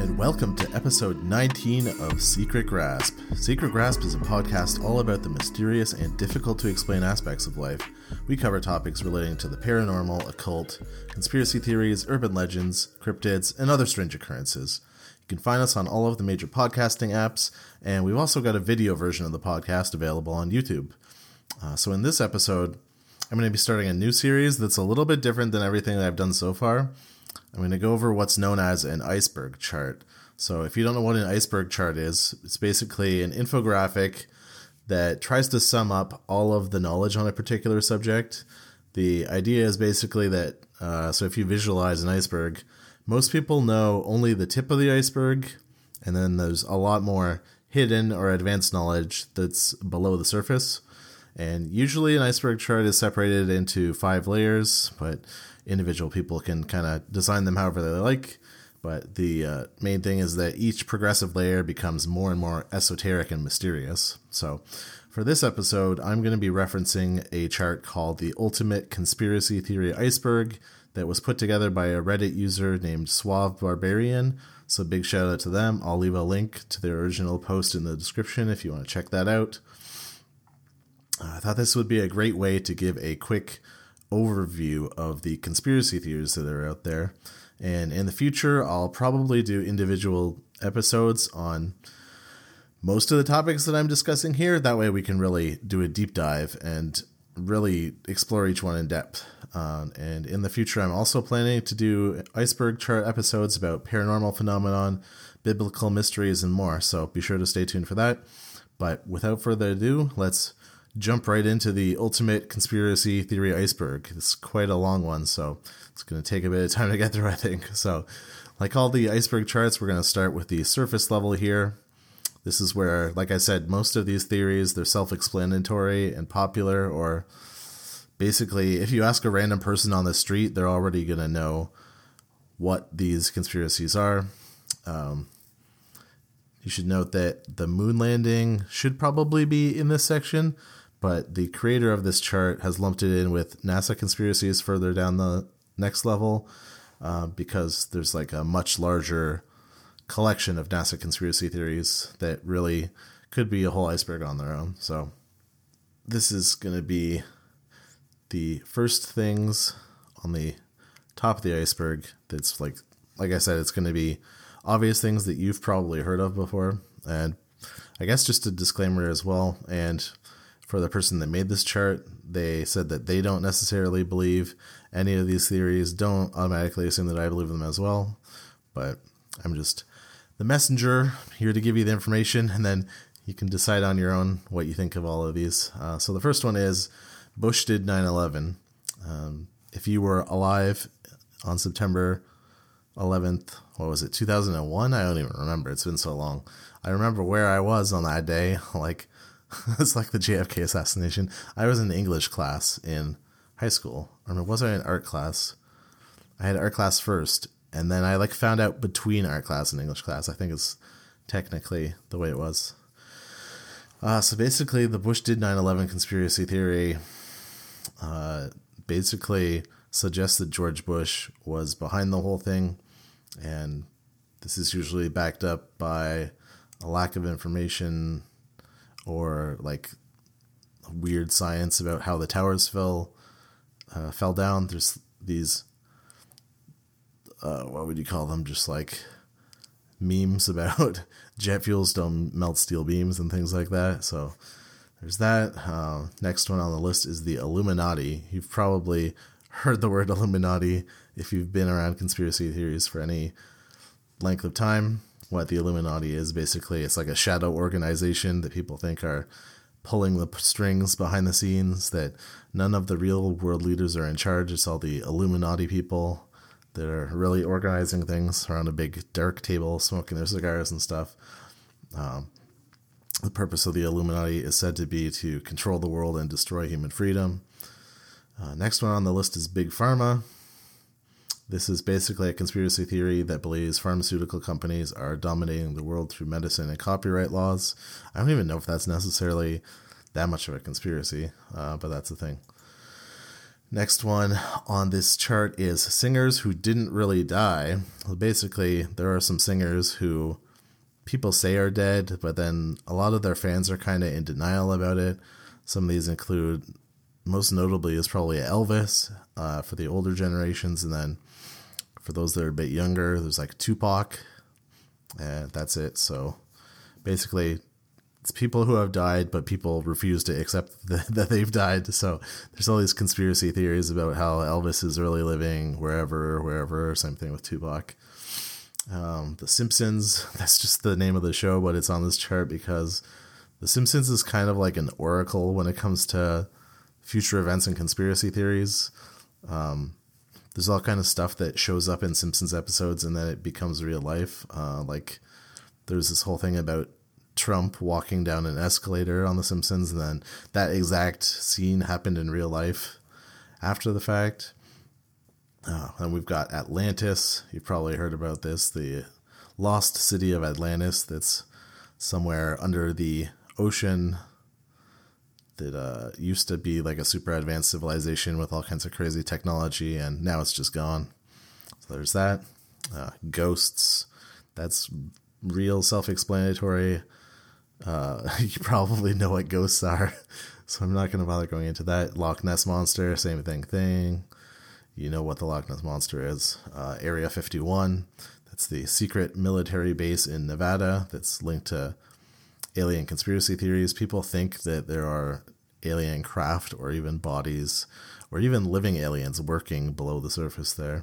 and welcome to episode 19 of Secret Grasp. Secret Grasp is a podcast all about the mysterious and difficult to explain aspects of life. We cover topics relating to the paranormal, occult, conspiracy theories, urban legends, cryptids, and other strange occurrences. You can find us on all of the major podcasting apps, and we've also got a video version of the podcast available on YouTube. So in this episode, I'm going to be starting a new series that's a little bit different than everything that I've done so far. I'm going to go over what's known as an iceberg chart. So if you don't know what an iceberg chart is, it's basically an infographic that tries to sum up all of the knowledge on a particular subject. The idea is basically that, so if you visualize an iceberg, most people know only the tip of the iceberg, and then there's a lot more hidden or advanced knowledge that's below the surface. And usually an iceberg chart is separated into 5 layers, but individual people can kind of design them however they like. But the main thing is that each progressive layer becomes more and more esoteric and mysterious. So for this episode, I'm going to be referencing a chart called the Ultimate Conspiracy Theory Iceberg that was put together by a Reddit user named Suave Barbarian. So big shout out to them. I'll leave a link to their original post in the description if you want to check that out. I thought this would be a great way to give a quick overview of the conspiracy theories that are out there. And in the future, I'll probably do individual episodes on most of the topics that I'm discussing here. That way we can really do a deep dive and really explore each one in depth. And in the future, I'm also planning to do iceberg chart episodes about paranormal phenomenon, biblical mysteries, and more. So be sure to stay tuned for that. But without further ado, let's jump right into the Ultimate Conspiracy Theory Iceberg. It's quite a long one, so it's going to take a bit of time to get through, I think. So, like all the iceberg charts, we're going to start with the surface level here. This is where, like I said, most of these theories, they're self-explanatory and popular, or basically, if you ask a random person on the street, they're already going to know what these conspiracies are. You should note that the moon landing should probably be in this section, but the creator of this chart has lumped it in with NASA conspiracies further down the next level because there's like a much larger collection of NASA conspiracy theories that really could be a whole iceberg on their own. So this is going to be the first things on the top of the iceberg. That's like I said, it's going to be obvious things that you've probably heard of before. And I guess just a disclaimer as well. And for the person that made this chart, they said that they don't necessarily believe any of these theories. Don't automatically assume that I believe them as well. But I'm just the messenger here to give you the information, and then you can decide on your own what you think of all of these. So the first one is Bush did 9/11. If you were alive on September 11th, 2001? I don't even remember. It's been so long. I remember where I was on that day. It's like the JFK assassination. I was in English class in high school. Or was I in art class? I had art class first, and then I found out between art class and English class. I think it's technically the way it was. So basically, the Bush did 9/11 conspiracy theory basically suggests that George Bush was behind the whole thing. And this is usually backed up by a lack of information or weird science about how the towers fell down. There's these, what would you call them? Just memes about jet fuels don't melt steel beams and things like that. So there's that. Next one on the list is the Illuminati. You've probably heard the word Illuminati if you've been around conspiracy theories for any length of time. What the Illuminati is, basically, it's like a shadow organization that people think are pulling the strings behind the scenes, that none of the real world leaders are in charge. It's all the Illuminati people that are really organizing things around a big dark table, smoking their cigars and stuff. The purpose of the Illuminati is said to be to control the world and destroy human freedom. Next one on the list is Big Pharma. This is basically a conspiracy theory that believes pharmaceutical companies are dominating the world through medicine and copyright laws. I don't even know if that's necessarily that much of a conspiracy, but that's the thing. Next one on this chart is singers who didn't really die. Well, basically, there are some singers who people say are dead, but then a lot of their fans are kind of in denial about it. Some of these include, most notably, is probably Elvis for the older generations, and then for those that are a bit younger, there's like Tupac, and that's it. So basically, it's people who have died, but people refuse to accept that they've died. So there's all these conspiracy theories about how Elvis is really living wherever. Same thing with Tupac. The Simpsons, that's just the name of the show, but it's on this chart because The Simpsons is kind of like an oracle when it comes to future events and conspiracy theories. There's all kind of stuff that shows up in Simpsons episodes and then it becomes real life. Like there's this whole thing about Trump walking down an escalator on The Simpsons, and then that exact scene happened in real life after the fact. And we've got Atlantis. You've probably heard about this, the lost city of Atlantis that's somewhere under the ocean that used to be like a super advanced civilization with all kinds of crazy technology, and now it's just gone. So there's that. Ghosts. That's real self-explanatory. You probably know what ghosts are, so I'm not going to bother going into that. Loch Ness Monster, same thing. You know what the Loch Ness Monster is. Area 51, that's the secret military base in Nevada that's linked to alien conspiracy theories. People think that there are alien craft or even bodies or even living aliens working below the surface there.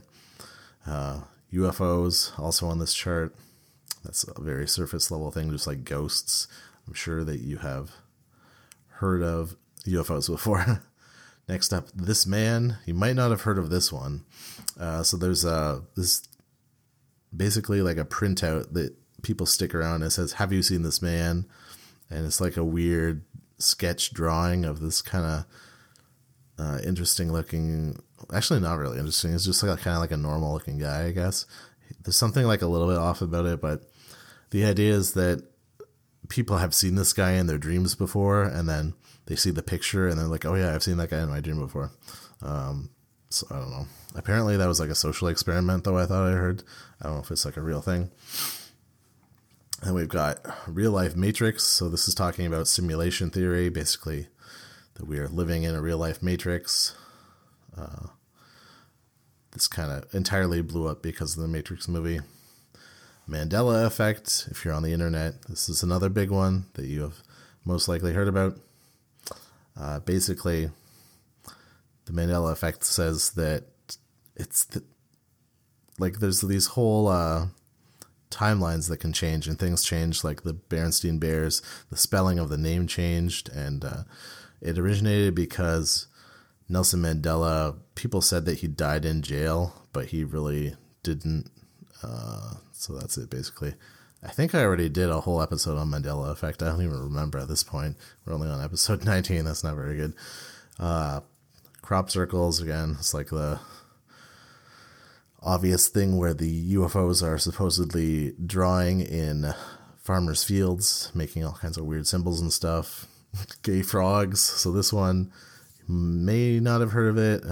UFOs, also on this chart. That's a very surface level thing, just like ghosts. I'm sure that you have heard of UFOs before. Next up, This Man. You might not have heard of this one. So there's this basically like a printout that people stick around. It says, "Have you seen this man?" And it's like a weird sketch drawing of this kind of interesting looking, actually not really interesting. It's just like kind of like a normal looking guy, I guess. There's something like a little bit off about it, but the idea is that people have seen this guy in their dreams before, and then they see the picture and they're like, "Oh yeah, I've seen that guy in my dream before." So I don't know. Apparently that was like a social experiment, though, I thought I heard. I don't know if it's like a real thing. And we've got Real Life Matrix. So this is talking about simulation theory, basically that we are living in a real life matrix. This kind of entirely blew up because of the Matrix movie. Mandela Effect, if you're on the internet, this is another big one that you have most likely heard about. Basically, the Mandela Effect says that it's there's these whole timelines that can change, and things change, like the Berenstain Bears, the spelling of the name changed, and it originated because Nelson Mandela, people said that he died in jail, but he really didn't. So that's it, basically. I think I already did a whole episode on Mandela Effect. I don't even remember at this point. We're only on episode 19. That's not very good. Crop circles, again, it's like the obvious thing where the UFOs are supposedly drawing in farmers' fields, making all kinds of weird symbols and stuff. Gay frogs. So this one, you may not have heard of it.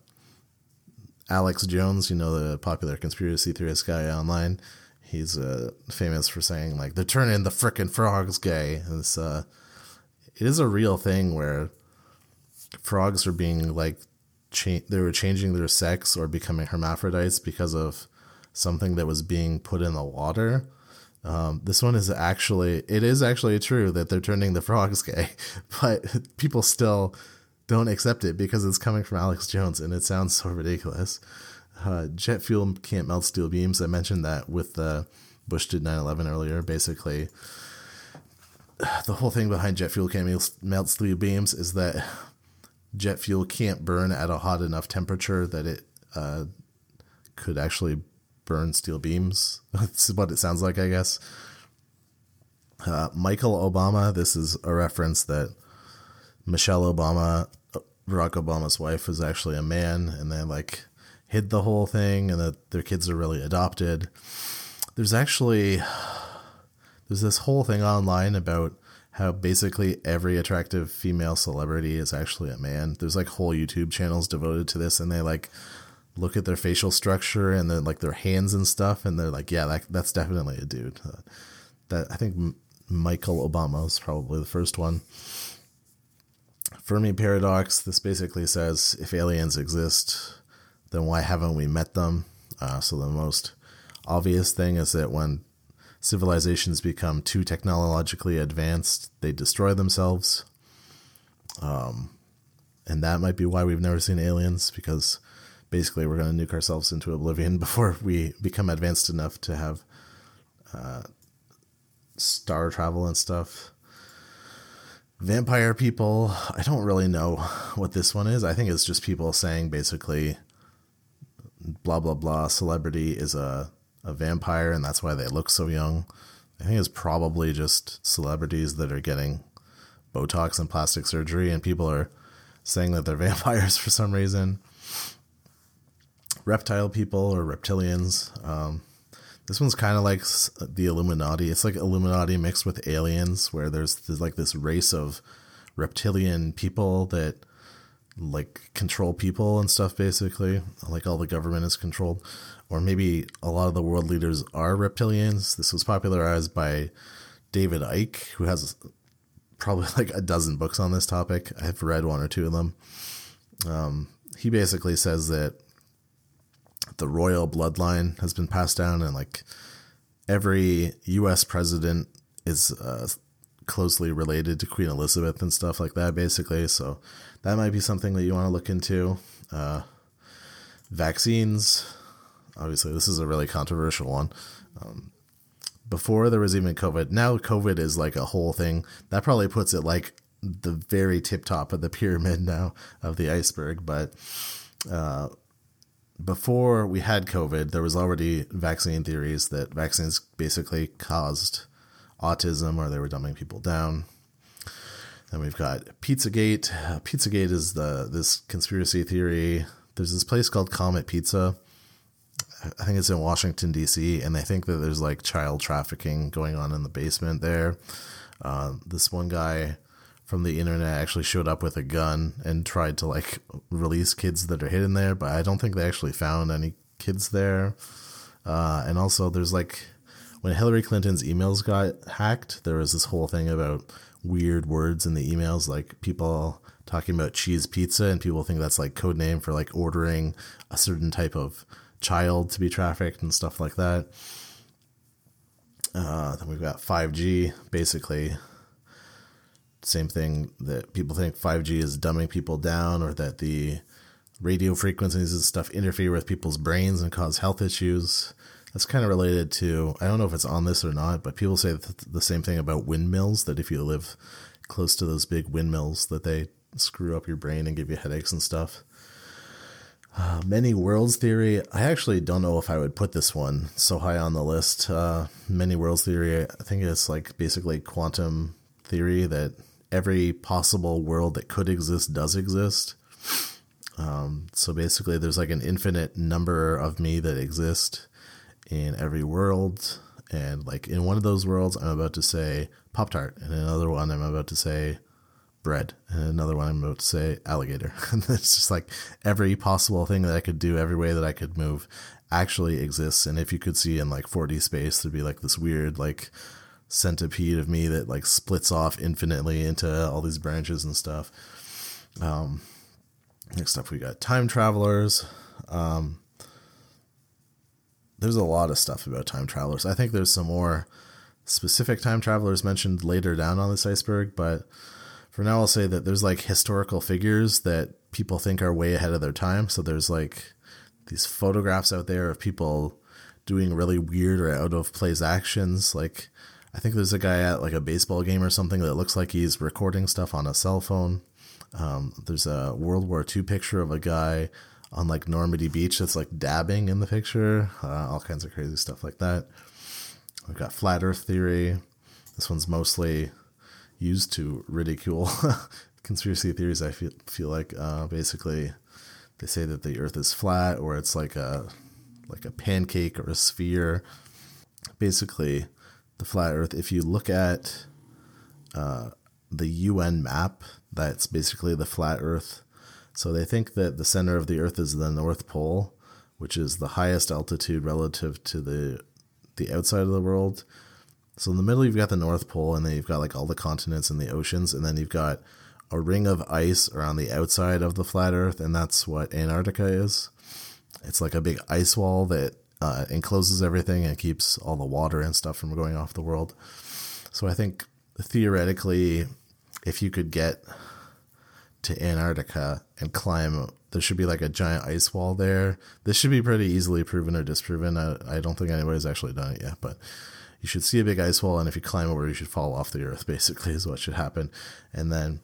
Alex Jones, you know, the popular conspiracy theorist guy online, he's famous for saying, like, they're turning the frickin' frogs gay. And it's, it is a real thing where frogs are being, like, they were changing their sex or becoming hermaphrodites because of something that was being put in the water. This one is actually true that they're turning the frogs gay, but people still don't accept it because it's coming from Alex Jones and it sounds so ridiculous. Jet fuel can't melt steel beams. I mentioned that with Bush did 9/11 earlier. Basically, the whole thing behind jet fuel can't melt steel beams is that jet fuel can't burn at a hot enough temperature that it could actually burn steel beams. That's what it sounds like, I guess. Michael Obama, this is a reference that Michelle Obama, Barack Obama's wife, is actually a man, and they like hid the whole thing, and that their kids are really adopted. There's this whole thing online about how basically every attractive female celebrity is actually a man. There's like whole YouTube channels devoted to this, and they like look at their facial structure and then like their hands and stuff, and they're like, yeah, that's definitely a dude. That I think Michael Obama is probably the first one. Fermi paradox. This basically says if aliens exist, then why haven't we met them? So the most obvious thing is that when civilizations become too technologically advanced, they destroy themselves. And that might be why we've never seen aliens, because basically we're going to nuke ourselves into oblivion before we become advanced enough to have star travel and stuff. Vampire people, I don't really know what this one is. I think it's just people saying basically blah, blah, blah, celebrity is a vampire and that's why they look so young. I think it's probably just celebrities that are getting Botox and plastic surgery, and people are saying that they're vampires for some reason. Reptile people or reptilians. This one's kind of like the Illuminati. It's like Illuminati mixed with aliens, where there's like this race of reptilian people that like control people and stuff, basically. Like all the government is controlled. Or maybe a lot of the world leaders are reptilians. This was popularized by David Icke, who has probably like a dozen books on this topic. I've read one or two of them. He basically says that the royal bloodline has been passed down, and like every U.S. president is closely related to Queen Elizabeth and stuff like that, basically. So that might be something that you want to look into. Vaccines. Obviously, this is a really controversial one. Before there was even COVID, now COVID is like a whole thing. That probably puts it like the very tip top of the pyramid now of the iceberg. But before we had COVID, there was already vaccine theories that vaccines basically caused autism, or they were dumbing people down. Then we've got Pizzagate. Pizzagate is this conspiracy theory. There's this place called Comet Pizza. I think it's in Washington, D.C., and they think that there's like child trafficking going on in the basement there. This one guy from the internet actually showed up with a gun and tried to like release kids that are hidden there, but I don't think they actually found any kids there. And also there's like, when Hillary Clinton's emails got hacked, there was this whole thing about weird words in the emails, like people talking about cheese pizza, and people think that's like code name for like ordering a certain type of child to be trafficked and stuff like that. Then we've got 5G, basically same thing, that people think 5G is dumbing people down, or that the radio frequencies and stuff interfere with people's brains and cause health issues. That's kind of related to, I don't know if it's on this or not, but people say the same thing about windmills, that if you live close to those big windmills, that they screw up your brain and give you headaches and stuff. Many worlds theory. I actually don't know if I would put this one so high on the list. Many worlds theory, I think it's like basically quantum theory, that every possible world that could exist does exist. So basically there's like an infinite number of me that exist in every world. And like in one of those worlds, I'm about to say Pop-Tart. And in another one, I'm about to say bread. And another one, I'm about to say alligator. And it's just like every possible thing that I could do, every way that I could move actually exists. And if you could see in like 4D space, there'd be like this weird like centipede of me that like splits off infinitely into all these branches and stuff. Next up, we got time travelers. There's a lot of stuff about time travelers. I think there's some more specific time travelers mentioned later down on this iceberg, but for now I'll say that there's like historical figures that people think are way ahead of their time. So there's like these photographs out there of people doing really weird or out of place actions. Like I think there's a guy at like a baseball game or something that looks like he's recording stuff on a cell phone. There's a World War II picture of a guy on like Normandy Beach that's like dabbing in the picture. All kinds of crazy stuff like that. We've got flat earth theory. This one's mostly used to ridicule conspiracy theories. I feel like basically they say that the earth is flat, or it's like a pancake or a sphere. Basically the flat earth, if you look at the UN map that's basically the flat Earth. So they think that the center of the Earth is the North Pole, which is the highest altitude relative to the outside of the world. So in the middle, you've got the North Pole, and then you've got like all the continents and the oceans, and then you've got a ring of ice around the outside of the flat Earth, and that's what Antarctica is. It's like a big ice wall that encloses everything and keeps all the water and stuff from going off the world. So I think theoretically, if you could get to Antarctica and climb, there should be like a giant ice wall there. This should be pretty easily proven or disproven. I don't think anybody's actually done it yet, but you should see a big ice wall, and if you climb over, you should fall off the Earth, basically, is what should happen. And then,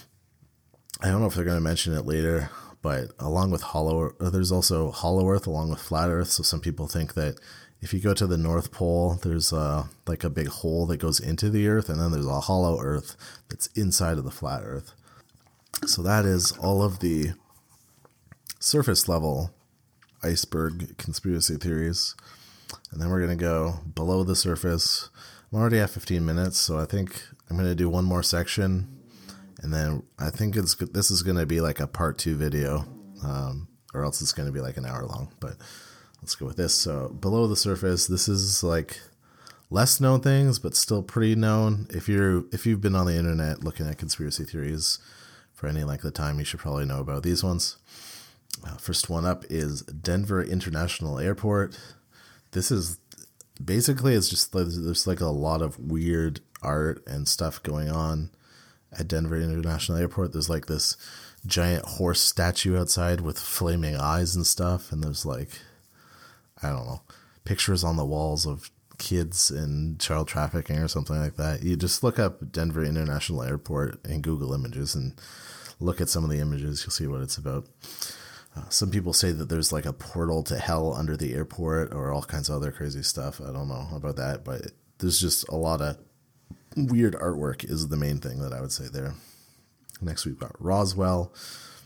I don't know if they're going to mention it later, but along with there's also Hollow Earth along with Flat Earth. So some people think that if you go to the North Pole, there's like a big hole that goes into the Earth, and then there's a hollow Earth that's inside of the flat Earth. So that is all of the surface level iceberg conspiracy theories. And then we're going to go below the surface. I'm already at 15 minutes, so I think I'm going to do one more section. And then I think this is going to be like a part 2 video, or else it's going to be like an hour long. But let's go with this. So below the surface, this is like less known things, but still pretty known. If you've been on the internet looking at conspiracy theories for any length of time, you should probably know about these ones. First one up is Denver International Airport. This is basically, it's just there's like a lot of weird art and stuff going on at Denver International Airport. There's like this giant horse statue outside with flaming eyes and stuff. And there's like, I don't know, pictures on the walls of kids and child trafficking or something like that. You just look up Denver International Airport in Google Images and look at some of the images. You'll see what it's about. Some people say that there's like a portal to hell under the airport or all kinds of other crazy stuff. I don't know about that, but there's just a lot of weird artwork is the main thing that I would say there. Next we've got Roswell.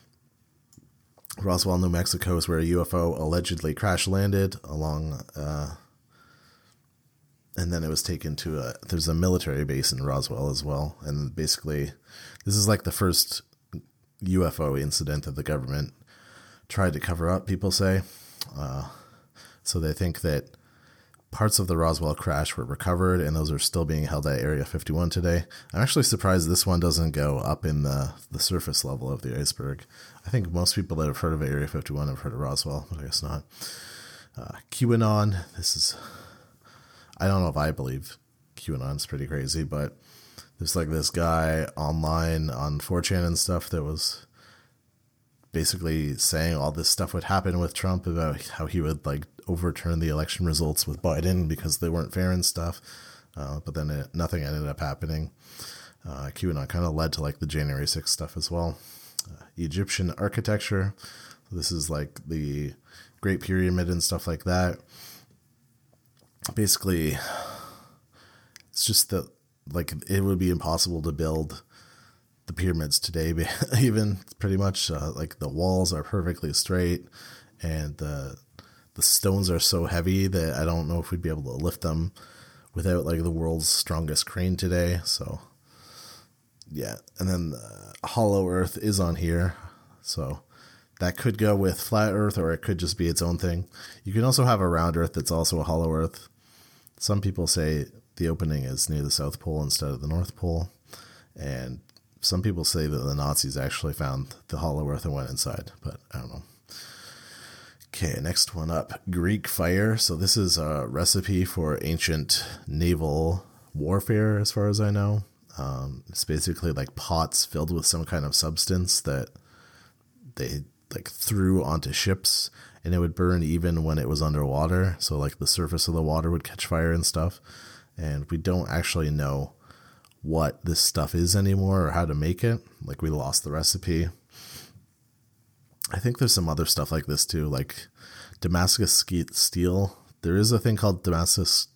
Roswell, New Mexico is where a UFO allegedly crash landed along, and then it was taken to there's a military base in Roswell as well. And basically this is like the first UFO incident that the government tried to cover up, people say. So they think that parts of the Roswell crash were recovered, and those are still being held at Area 51 today. I'm actually surprised this one doesn't go up in the surface level of the iceberg. I think most people that have heard of Area 51 have heard of Roswell, but I guess not. QAnon, I don't know if I believe QAnon's pretty crazy, but there's like this guy online on 4chan and stuff that was basically saying all this stuff would happen with Trump about how he would like overturn the election results with Biden because they weren't fair and stuff. But then nothing ended up happening. QAnon kind of led to like the January 6th stuff as well. Egyptian architecture. This is like the Great Pyramid and stuff like that. Basically, it's just that like it would be impossible to build the pyramids today, even pretty much. Like the walls are perfectly straight, and the stones are so heavy that I don't know if we'd be able to lift them without like the world's strongest crane today. So yeah, and then Hollow Earth is on here, so that could go with Flat Earth, or it could just be its own thing. You can also have a round Earth that's also a Hollow Earth. Some people say the opening is near the South Pole instead of the North Pole, and some people say that the Nazis actually found the Hollow Earth and went inside, but I don't know. Okay, next one up, Greek fire. So this is a recipe for ancient naval warfare, as far as I know. It's basically like pots filled with some kind of substance that they like threw onto ships, and it would burn even when it was underwater. So like the surface of the water would catch fire and stuff. And we don't actually know what this stuff is anymore or how to make it. Like we lost the recipe. I think there's some other stuff like this too, like Damascus steel. There is a thing called Damascus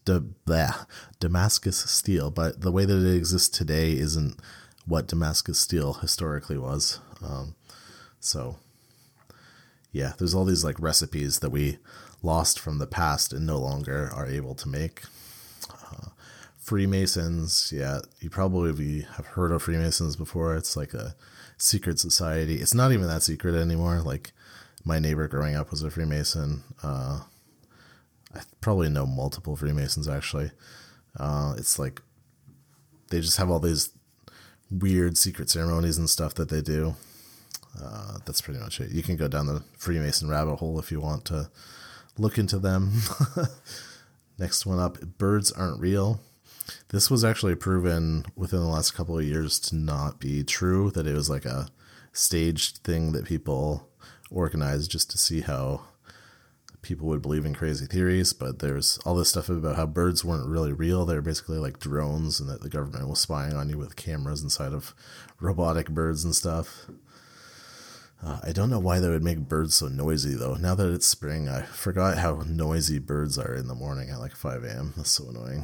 steel, but the way that it exists today isn't what Damascus steel historically was. So yeah, there's all these like recipes that we lost from the past and no longer are able to make. Freemasons, yeah, you probably have heard of Freemasons before. It's like a secret society. It's not even that secret anymore. Like, my neighbor growing up was a Freemason. I probably know multiple Freemasons, actually. It's like they just have all these weird secret ceremonies and stuff that they do. That's pretty much it. You can go down the Freemason rabbit hole if you want to look into them. Next one up, birds aren't real. This was actually proven within the last couple of years to not be true, that it was like a staged thing that people organized just to see how people would believe in crazy theories. But there's all this stuff about how birds weren't really real. They're basically like drones, and that the government was spying on you with cameras inside of robotic birds and stuff. I don't know why they would make birds so noisy, though. Now that it's spring, I forgot how noisy birds are in the morning at like 5 a.m. That's so annoying.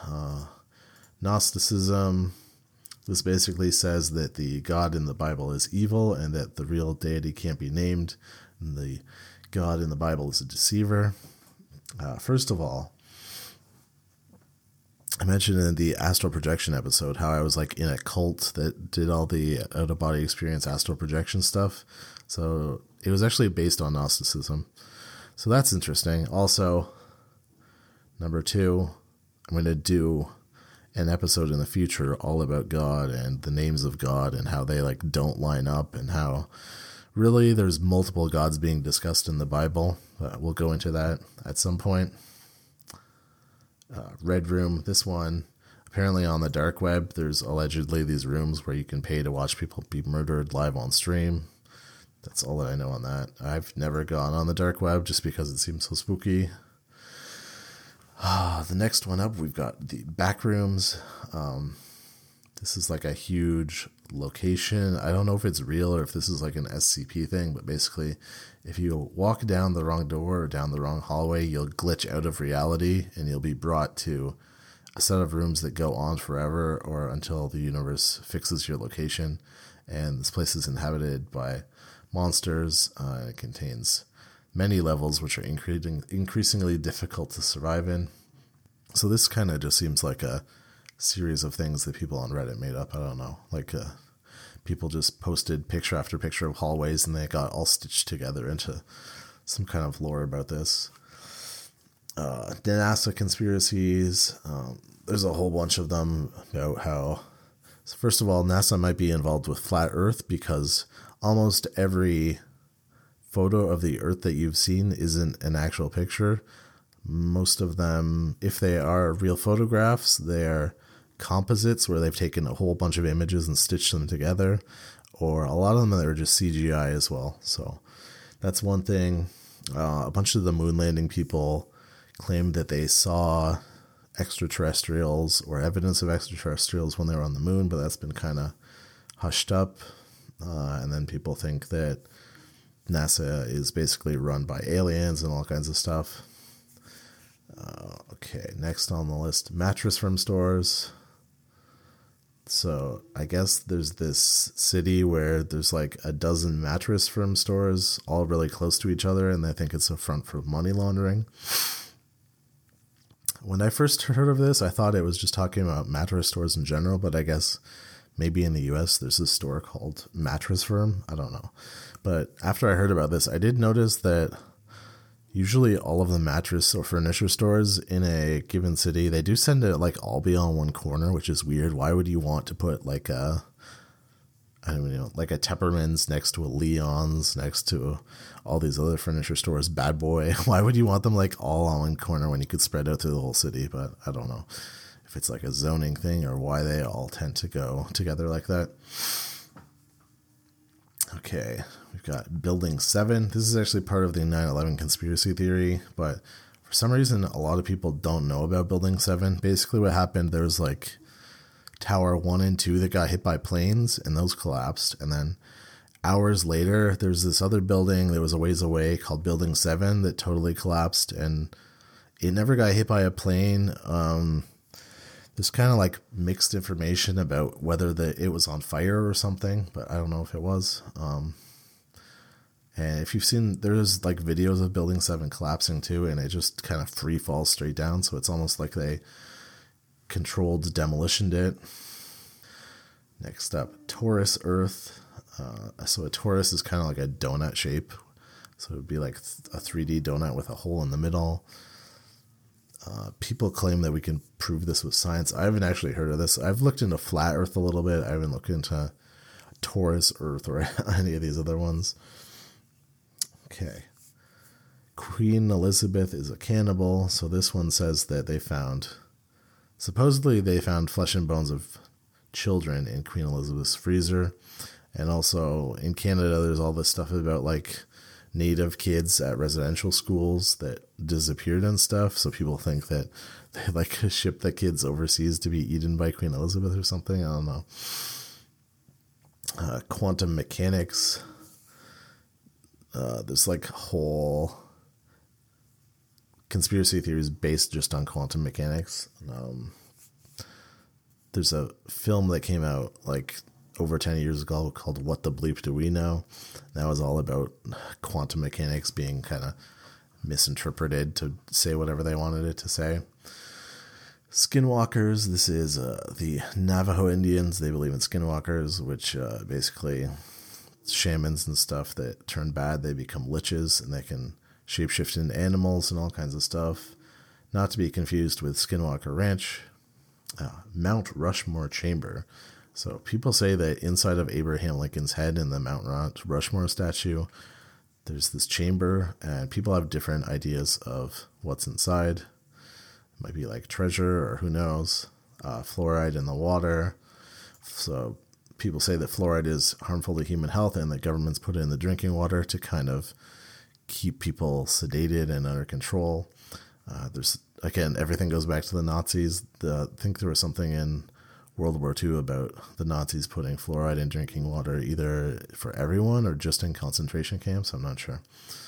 Gnosticism. This basically says that the God in the Bible is evil and that the real deity can't be named. And the God in the Bible is a deceiver. First of all, I mentioned in the astral projection episode how I was like in a cult that did all the out-of-body experience astral projection stuff. So it was actually based on Gnosticism. So that's interesting. Also, number 2, I'm going to do an episode in the future all about God and the names of God and how they like don't line up, and how really there's multiple gods being discussed in the Bible. We'll go into that at some point. Red Room, this one, apparently on the dark web, there's allegedly these rooms where you can pay to watch people be murdered live on stream. That's all that I know on that. I've never gone on the dark web just because it seems so spooky. The next one up, we've got the back rooms. This is like a huge location. I don't know if it's real or if this is like an SCP thing, but basically if you walk down the wrong door or down the wrong hallway, you'll glitch out of reality and you'll be brought to a set of rooms that go on forever or until the universe fixes your location. And this place is inhabited by monsters. It contains many levels which are increasingly difficult to survive in. So this kind of just seems like a series of things that people on Reddit made up. I don't know. Like people just posted picture after picture of hallways and they got all stitched together into some kind of lore about this. NASA conspiracies. There's a whole bunch of them about how, so first of all, NASA might be involved with flat Earth because almost every photo of the Earth that you've seen isn't an actual picture. Most of them, if they are real photographs, they're composites where they've taken a whole bunch of images and stitched them together, or a lot of them that are just CGI as well. So that's one thing. A bunch of the moon landing people claimed that they saw extraterrestrials or evidence of extraterrestrials when they were on the moon, but that's been kind of hushed up. And then people think that NASA is basically run by aliens and all kinds of stuff. Okay, next on the list, Mattress Firm stores. So I guess there's this city where there's like a dozen Mattress Firm stores all really close to each other, and they think it's a front for money laundering. When I first heard of this, I thought it was just talking about mattress stores in general, but I guess maybe in the US there's this store called Mattress Firm. I don't know. But after I heard about this, I did notice that usually all of the mattress or furniture stores in a given city, they do tend to like all be on one corner, which is weird. Why would you want to put like a, I don't know, like a Tepperman's next to a Leon's next to all these other furniture stores, Bad Boy? Why would you want them like all on one corner when you could spread out through the whole city? But I don't know if it's like a zoning thing or why they all tend to go together like that. Okay, we've got Building 7. This is actually part of the 9/11 conspiracy theory, but for some reason, a lot of people don't know about Building 7. Basically what happened, there was like Tower 1 and 2 that got hit by planes, and those collapsed. And then hours later, there's this other building that was a ways away called Building 7 that totally collapsed, and it never got hit by a plane. There's kind of like mixed information about whether it was on fire or something, but I don't know if it was. And if you've seen, there's like videos of Building 7 collapsing too, and it just kind of free falls straight down. So it's almost like they controlled demolitioned it. Next up, torus Earth. So a torus is kind of like a donut shape. So it would be like a 3D donut with a hole in the middle. People claim that we can prove this with science. I haven't actually heard of this. I've looked into flat Earth a little bit. I haven't looked into torus Earth or any of these other ones. Okay. Queen Elizabeth is a cannibal. So this one says that supposedly they found flesh and bones of children in Queen Elizabeth's freezer. And also in Canada, there's all this stuff about like Native kids at residential schools that disappeared and stuff. So people think that they like ship the kids overseas to be eaten by Queen Elizabeth or something. I don't know. Quantum mechanics. There's like whole conspiracy theories based just on quantum mechanics. There's a film that came out like over 10 years ago called What the Bleep Do We Know? That was all about quantum mechanics being kind of misinterpreted to say whatever they wanted it to say. Skinwalkers, this is the Navajo Indians. They believe in skinwalkers, which basically shamans and stuff that turn bad. They become liches and they can shapeshift into animals and all kinds of stuff. Not to be confused with Skinwalker Ranch. Mount Rushmore Chamber. So people say that inside of Abraham Lincoln's head in the Mount Rushmore statue, there's this chamber, and people have different ideas of what's inside. It might be like treasure, or who knows. Fluoride in the water. So people say that fluoride is harmful to human health, and the government's put it in the drinking water to kind of keep people sedated and under control. Again, everything goes back to the Nazis. I think there was something in World War II about the Nazis putting fluoride in drinking water, either for everyone or just in concentration camps. I'm not sure.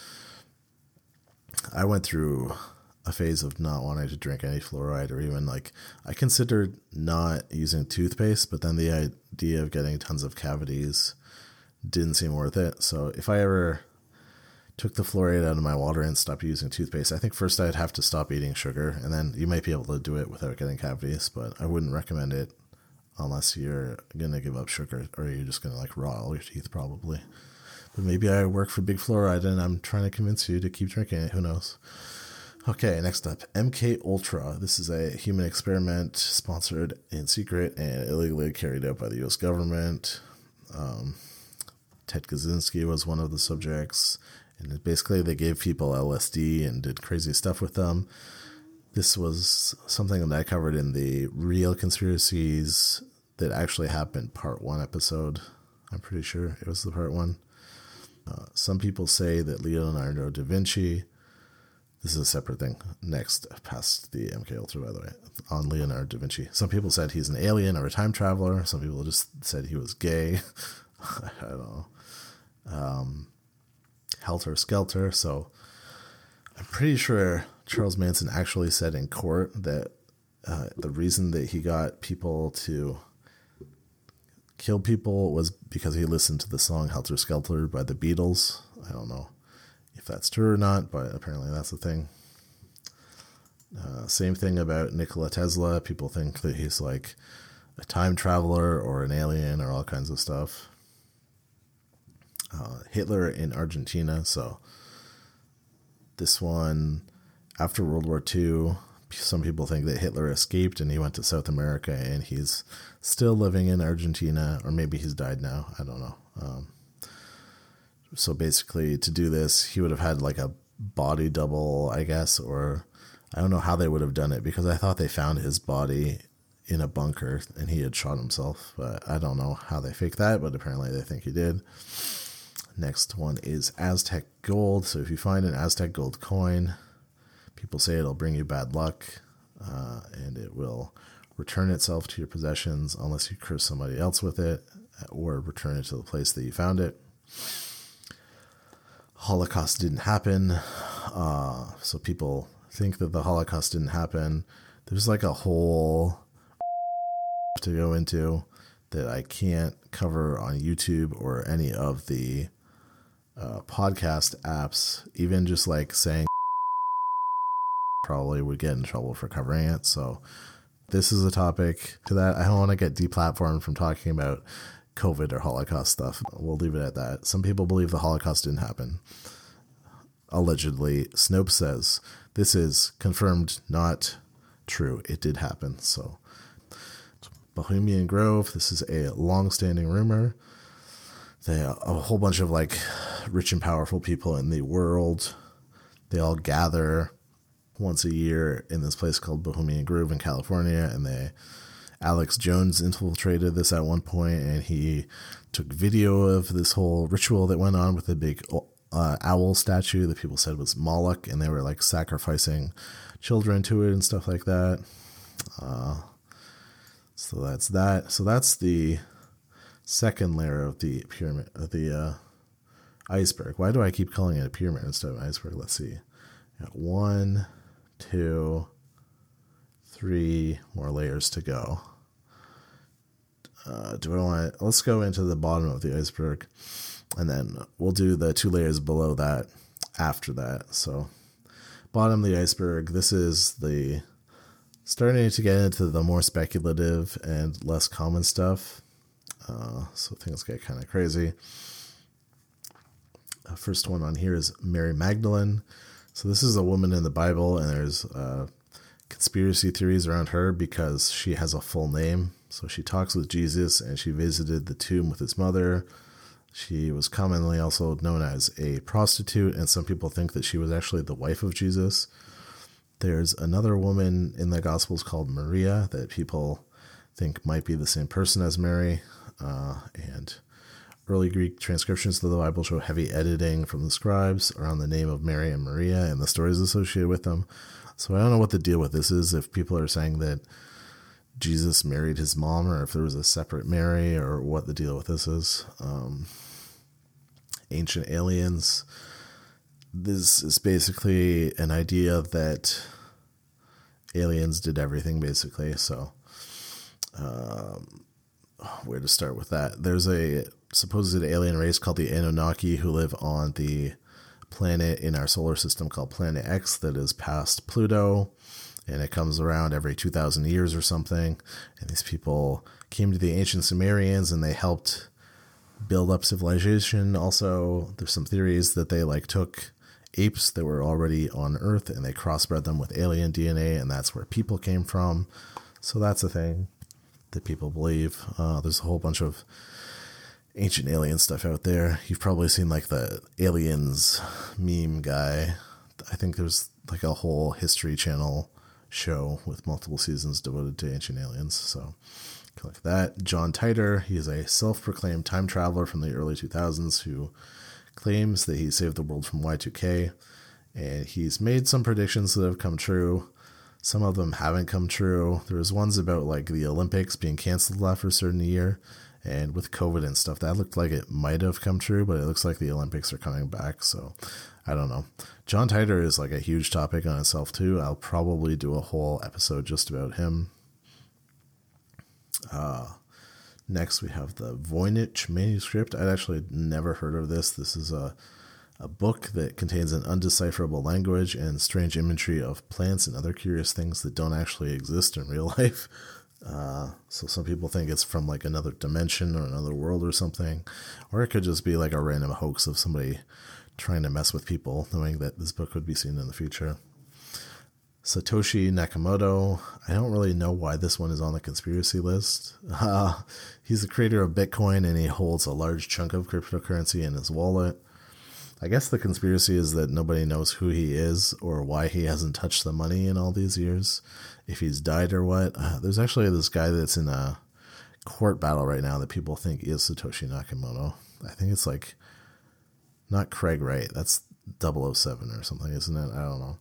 I went through a phase of not wanting to drink any fluoride, or even like I considered not using toothpaste, but then the idea of getting tons of cavities didn't seem worth it. So if I ever took the fluoride out of my water and stopped using toothpaste, I think first I'd have to stop eating sugar, and then you might be able to do it without getting cavities, but I wouldn't recommend it unless you're going to give up sugar, or you're just going to like rot all your teeth probably. But maybe I work for Big Fluoride and I'm trying to convince you to keep drinking it. Who knows? Okay, next up, MK Ultra. This is a human experiment sponsored in secret and illegally carried out by the U.S. government. Ted Kaczynski was one of the subjects. And basically they gave people LSD and did crazy stuff with them. This was something that I covered in the Real Conspiracies That Actually Happened Part 1 episode. I'm pretty sure it was the Part 1. Some people say that Leonardo da Vinci, this is a separate thing, next past the MK Ultra, by the way, on Leonardo da Vinci. Some people said he's an alien or a time traveler. Some people just said he was gay. I don't know. Helter Skelter. So I'm pretty sure Charles Manson actually said in court that the reason that he got people to kill people was because he listened to the song Helter Skelter by the Beatles. I don't know if that's true or not, but apparently that's the thing. Same thing about Nikola Tesla. People think that he's like a time traveler or an alien or all kinds of stuff. Hitler in Argentina. So this one, after World War II, some people think that Hitler escaped and he went to South America and he's still living in Argentina, or maybe he's died now. I don't know. So basically to do this, he would have had like a body double, I guess, or I don't know how they would have done it, because I thought they found his body in a bunker and he had shot himself, but I don't know how they faked that, but apparently they think he did. Next one is Aztec gold. So if you find an Aztec gold coin, people say it'll bring you bad luck, and it will return itself to your possessions unless you curse somebody else with it, or return it to the place that you found it. Holocaust didn't happen. So people think that the Holocaust didn't happen. There's like a whole to go into that I can't cover on YouTube or any of the podcast apps. Even just like saying probably would get in trouble for covering it. So This is a topic that I don't want to get deplatformed from talking about COVID or Holocaust stuff. We'll leave it at that. Some people believe the Holocaust didn't happen. Allegedly, Snopes says this is confirmed, not true. It did happen. So, Bohemian Grove, this is a long-standing rumor. A whole bunch of like rich and powerful people in the world, they all gather once a year in this place called Bohemian Grove in California, and Alex Jones infiltrated this at one point, and he took video of this whole ritual that went on with a big owl statue that people said was Moloch, and they were like sacrificing children to it and stuff like that. So that's that. So that's the second layer of the pyramid, of the iceberg. Why do I keep calling it a pyramid instead of an iceberg? Let's see. Got 1, 2, 3 more layers to go. Let's go into the bottom of the iceberg, and then we'll do the 2 layers below that after that. So bottom of the iceberg, this is starting to get into the more speculative and less common stuff. So things get kind of crazy. First one on here is Mary Magdalene. So this is a woman in the Bible, and there's conspiracy theories around her because she has a full name. So she talks with Jesus, and she visited the tomb with his mother. She was commonly also known as a prostitute, and some people think that she was actually the wife of Jesus. There's another woman in the Gospels called Maria that people think might be the same person as Mary. And early Greek transcriptions of the Bible show heavy editing from the scribes around the name of Mary and Maria and the stories associated with them. So I don't know what the deal with this is, if people are saying that Jesus married his mom, or if there was a separate Mary, or what the deal with this is. Ancient aliens. This is basically an idea that aliens did everything, basically. So where to start with that? There's a supposed alien race called the Anunnaki who live on the planet in our solar system called Planet X that is past Pluto, and it comes around every 2,000 years or something. And these people came to the ancient Sumerians, and they helped build up civilization. Also, there's some theories that they took apes that were already on Earth, and they crossbred them with alien DNA, and that's where people came from. So that's a thing that people believe. There's a whole bunch of ancient alien stuff out there. You've probably seen the aliens meme guy. I think there's a whole History Channel show with multiple seasons devoted to ancient aliens. So click that. John Titor, he is a self-proclaimed time traveler from the early 2000s who claims that he saved the world from Y2K, and he's made some predictions that have come true. Some of them haven't come true. There's ones about the Olympics being canceled after a certain year, and with COVID and stuff, that looked like it might have come true, but it looks like the Olympics are coming back, so I don't know. John Titor is a huge topic on itself too. I'll probably do a whole episode just about him. Next, we have the Voynich manuscript. I'd actually never heard of this. This is a book that contains an undecipherable language and strange imagery of plants and other curious things that don't actually exist in real life. So some people think it's from another dimension or another world or something, or it could just be a random hoax of somebody trying to mess with people, knowing that this book would be seen in the future. Satoshi Nakamoto. I don't really know why this one is on the conspiracy list. He's the creator of Bitcoin, and he holds a large chunk of cryptocurrency in his wallet. I guess the conspiracy is that nobody knows who he is or why he hasn't touched the money in all these years, if he's died or what. There's actually this guy that's in a court battle right now that people think is Satoshi Nakamoto. I think it's not Craig Wright. That's 007 or something, isn't it? I don't know.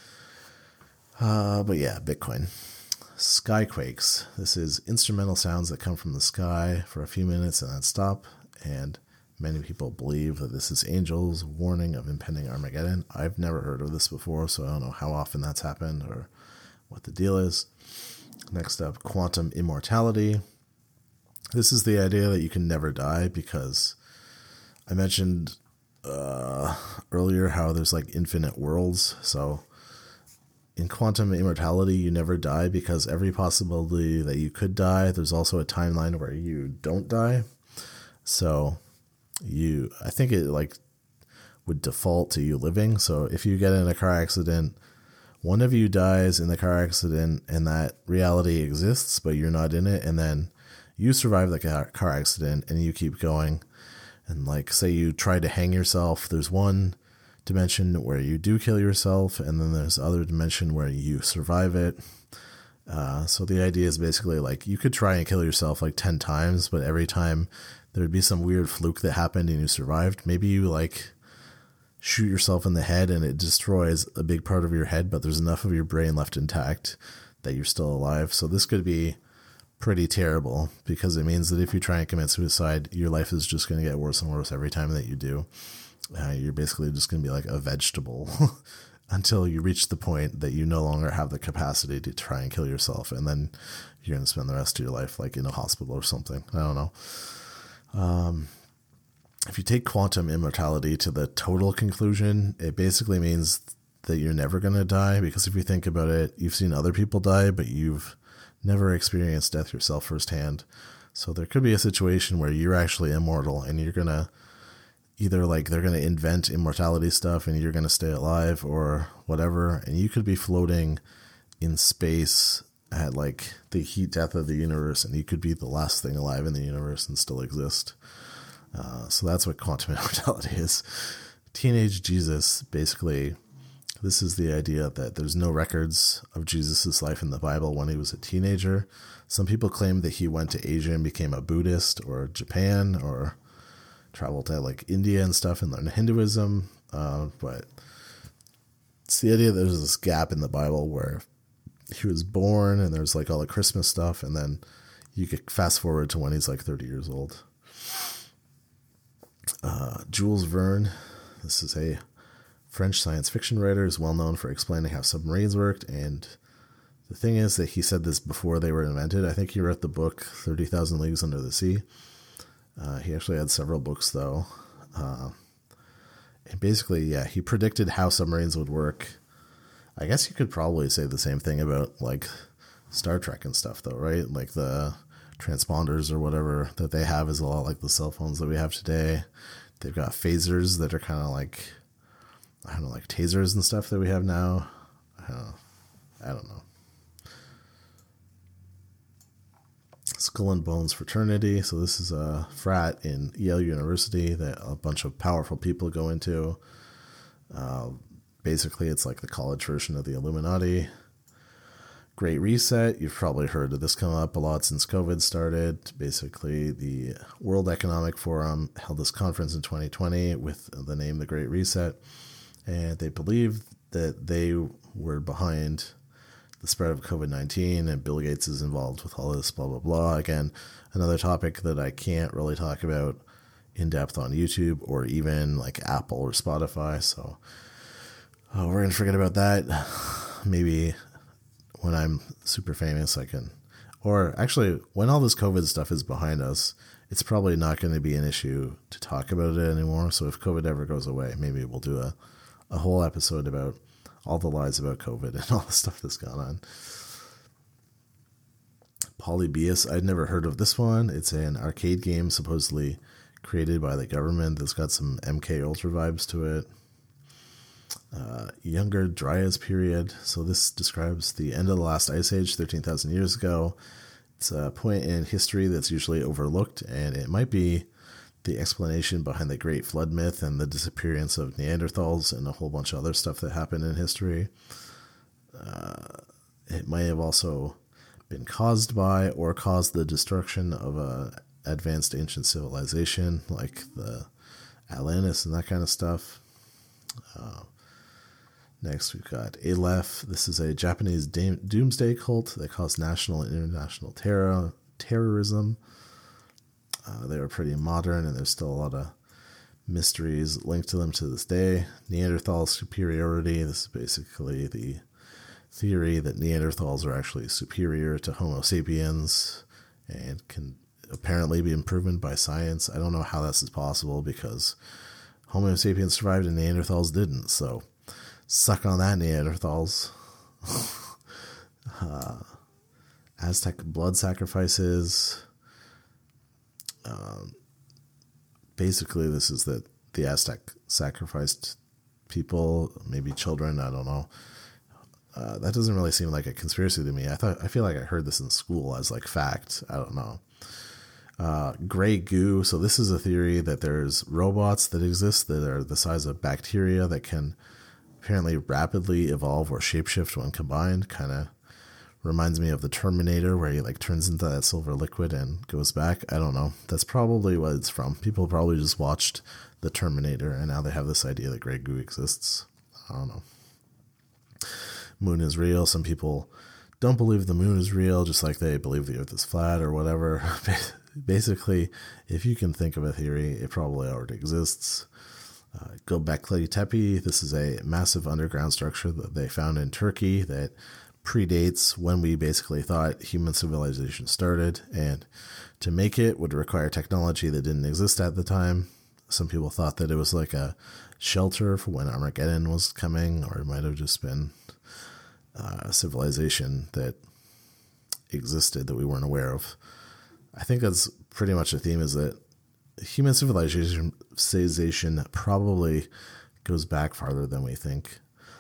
But yeah, Bitcoin. Skyquakes. This is instrumental sounds that come from the sky for a few minutes and then stop, and many people believe that this is angels warning of impending Armageddon. I've never heard of this before, so I don't know how often that's happened or what the deal is. Next up, quantum immortality. This is the idea that you can never die, because I mentioned earlier how there's infinite worlds. So in quantum immortality, you never die because every possibility that you could die, there's also a timeline where you don't die. So I think it like would default to you living. So if you get in a car accident, one of you dies in the car accident and that reality exists, but you're not in it. And then you survive the car accident and you keep going. And like, say you try to hang yourself, there's one dimension where you do kill yourself, and then there's other dimension where you survive it. So the idea is basically like you could try and kill yourself like 10 times, but every time there'd be some weird fluke that happened and you survived. Maybe you like shoot yourself in the head and it destroys a big part of your head, but there's enough of your brain left intact that you're still alive. So this could be pretty terrible because it means that if you try and commit suicide, your life is just going to get worse and worse every time that you do. You're basically just going to be like a vegetable until you reach the point that you no longer have the capacity to try and kill yourself. And then you're going to spend the rest of your life like in a hospital or something. I don't know. If you take quantum immortality to the total conclusion, it basically means that you're never going to die, because if you think about it, you've seen other people die, but you've never experienced death yourself firsthand. So there could be a situation where you're actually immortal and you're going to either like they're going to invent immortality stuff and you're going to stay alive or whatever. And you could be floating in space at like the heat death of the universe and you could be the last thing alive in the universe and still exist. So that's what quantum immortality is. Teenage Jesus, basically, this is the idea that there's no records of Jesus' life in the Bible when he was a teenager. Some people claim that he went to Asia and became a Buddhist, or Japan, or traveled to like India and stuff and learned Hinduism. But it's the idea that there's this gap in the Bible where he was born and there's like all the Christmas stuff, and then you could fast forward to when he's like 30 years old. Jules Verne, this is a French science fiction writer, is well known for explaining how submarines worked, and the thing is that he said this before they were invented. I think he wrote the book 30,000 Leagues Under the Sea. He actually had several books though. And basically, yeah, he predicted how submarines would work. I guess you could probably say the same thing about like Star Trek and stuff though, right? Like the transponders or whatever that they have is a lot like the cell phones that we have today. They've got phasers that are kind of like, I don't know, like tasers and stuff that we have now. I don't know. Skull and Bones Fraternity. So this is a frat in Yale University that a bunch of powerful people go into. Basically, it's like the college version of the Illuminati. Great Reset. You've probably heard of this come up a lot since COVID started. Basically, the World Economic Forum held this conference in 2020 with the name The Great Reset. And they believe that they were behind the spread of COVID-19 and Bill Gates is involved with all this, blah, blah, blah. Again, another topic that I can't really talk about in depth on YouTube or even like Apple or Spotify. So we're going to forget about that. Maybe when I'm super famous, I can, or actually when all this COVID stuff is behind us, it's probably not going to be an issue to talk about it anymore. So if COVID ever goes away, maybe we'll do a whole episode about all the lies about COVID and all the stuff that's gone on. Polybius, I'd never heard of this one. It's an arcade game supposedly created by the government that's got some MK Ultra vibes to it. Younger Dryas period. So this describes the end of the last ice age, 13,000 years ago. It's a point in history that's usually overlooked, and it might be the explanation behind the Great Flood myth and the disappearance of Neanderthals and a whole bunch of other stuff that happened in history. It might have also been caused by or caused the destruction of a advanced ancient civilization like the Atlantis and that kind of stuff. Next, we've got Aleph. This is a Japanese doomsday cult that caused national and international terrorism. They were pretty modern, and there's still a lot of mysteries linked to them to this day. Neanderthal superiority. This is basically the theory that Neanderthals are actually superior to Homo sapiens and can apparently be proven by science. I don't know how this is possible because Homo sapiens survived and Neanderthals didn't. So suck on that, Neanderthals. Aztec blood sacrifices. Basically, this is that the Aztec sacrificed people, maybe children, I don't know. That doesn't really seem like a conspiracy to me. I feel like I heard this in school as like fact. I don't know. Gray goo. So this is a theory that there's robots that exist that are the size of bacteria that can apparently rapidly evolve or shapeshift when combined. Kind of reminds me of the Terminator, where he like turns into that silver liquid and goes back. I don't know. That's probably what it's from. People probably just watched the Terminator and now they have this idea that gray goo exists. I don't know. Moon is real. Some people don't believe the moon is real, just like they believe the earth is flat or whatever. Basically, if you can think of a theory, it probably already exists. Göbekli Tepe. This is a massive underground structure that they found in Turkey that predates when we basically thought human civilization started, and to make it would require technology that didn't exist at the time. Some people thought that it was like a shelter for when Armageddon was coming, or it might have just been a civilization that existed that we weren't aware of. I think that's pretty much the theme, is that human civilization probably goes back farther than we think.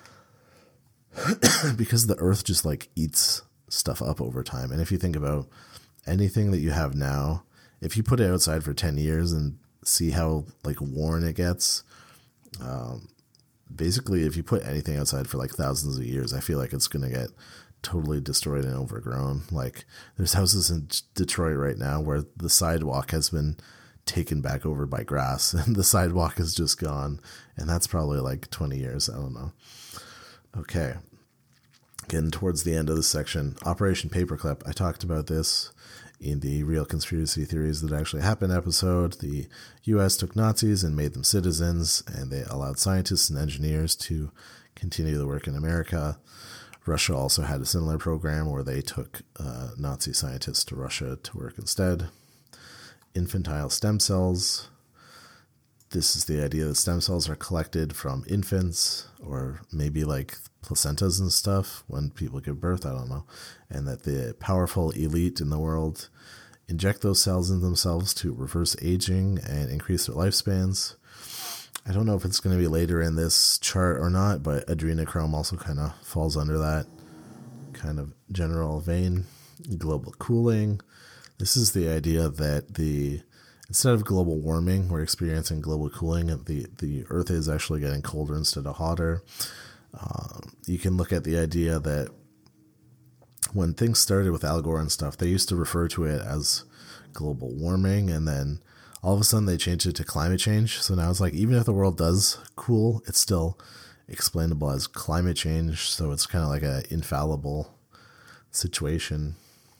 Because the earth just like eats stuff up over time. And if you think about anything that you have now, if you put it outside for 10 years and see how like worn it gets, basically if you put anything outside for like thousands of years, I feel like it's going to get totally destroyed and overgrown. Like there's houses in Detroit right now where the sidewalk has been taken back over by grass and the sidewalk is just gone. And that's probably like 20 years. I don't know. Okay, getting towards the end of this section, Operation Paperclip. I talked about this in the Real Conspiracy Theories That Actually Happened episode. The U.S. took Nazis and made them citizens, and they allowed scientists and engineers to continue the work in America. Russia also had a similar program where they took Nazi scientists to Russia to work instead. Infantile stem cells. This is the idea that stem cells are collected from infants, or maybe like placentas and stuff when people give birth, I don't know, and that the powerful elite in the world inject those cells in themselves to reverse aging and increase their lifespans. I don't know if it's going to be later in this chart or not, but adrenochrome also kind of falls under that kind of general vein. Global cooling. This is the idea that instead of global warming, we're experiencing global cooling. The Earth is actually getting colder instead of hotter. You can look at the idea that when things started with Al Gore and stuff, they used to refer to it as global warming, and then all of a sudden they changed it to climate change. So now it's like, even if the world does cool, it's still explainable as climate change. So it's kind of like an infallible situation.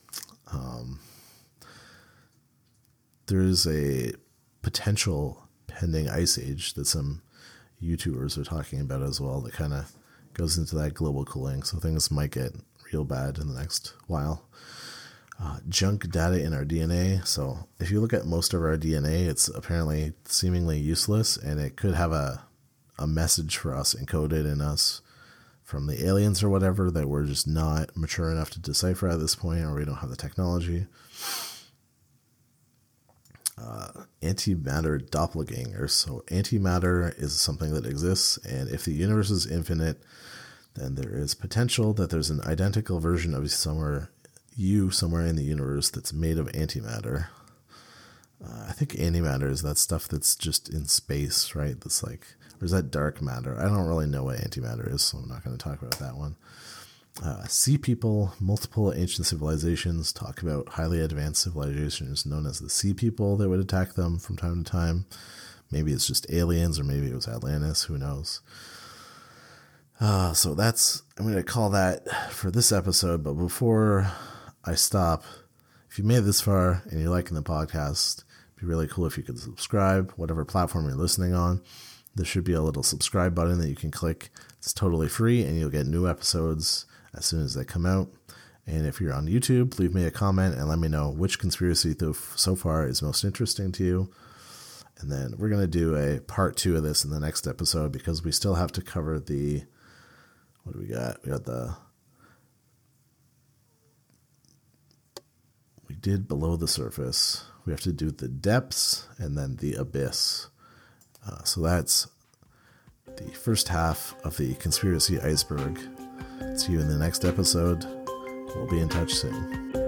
There's a potential pending ice age that some YouTubers are talking about as well that kind of goes into that global cooling. So things might get real bad in the next while. Junk data in our DNA. So if you look at most of our DNA, it's apparently seemingly useless, and it could have a message for us encoded in us from the aliens or whatever that we're just not mature enough to decipher at this point, or we don't have the technology. Antimatter doppelgangers. So antimatter is something that exists, and if the universe is infinite, then there is potential that there's an identical version of somewhere in the universe that's made of antimatter. I think antimatter is that stuff that's just in space, right? That's like, or is that dark matter? I don't really know what antimatter is, so I'm not going to talk about that one. Sea people, multiple ancient civilizations talk about highly advanced civilizations known as the sea people that would attack them from time to time. Maybe it's just aliens, or maybe it was Atlantis, who knows. So I'm going to call that for this episode. But before I stop, if you made it this far and you're liking the podcast, it'd be really cool if you could subscribe, whatever platform you're listening on. There should be a little subscribe button that you can click. It's totally free, and you'll get new episodes as soon as they come out. And if you're on YouTube, leave me a comment and let me know which conspiracy so far is most interesting to you. And then we're going to do a part 2 of this in the next episode, because we still have to cover what do we got? We got the We did below the surface. We have to do the depths and then the abyss. So that's the first half of the conspiracy iceberg. See you in the next episode. We'll be in touch soon.